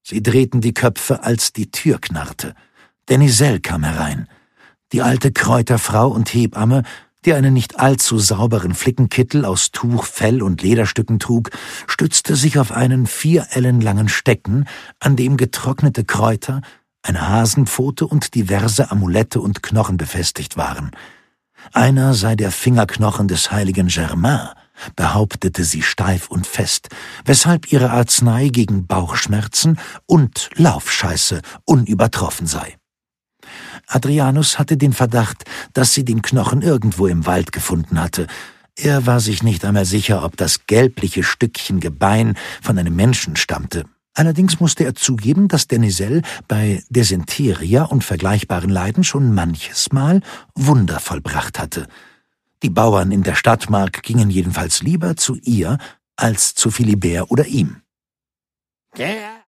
Sie drehten die Köpfe, als die Tür knarrte. Deniselle kam herein. Die alte Kräuterfrau und Hebamme, die einen nicht allzu sauberen Flickenkittel aus Tuch, Fell und Lederstücken trug, stützte sich auf einen 4 Ellen langen Stecken, an dem getrocknete Kräuter, eine Hasenpfote und diverse Amulette und Knochen befestigt waren. Einer sei der Fingerknochen des heiligen Germain, behauptete sie steif und fest, weshalb ihre Arznei gegen Bauchschmerzen und Laufscheiße unübertroffen sei. Adrianus hatte den Verdacht, dass sie den Knochen irgendwo im Wald gefunden hatte. Er war sich nicht einmal sicher, ob das gelbliche Stückchen Gebein von einem Menschen stammte. Allerdings musste er zugeben, dass Deniselle bei Desenteria und vergleichbaren Leiden schon manches Mal Wunder vollbracht hatte. Die Bauern in der Stadtmark gingen jedenfalls lieber zu ihr als zu Philibert oder ihm. Der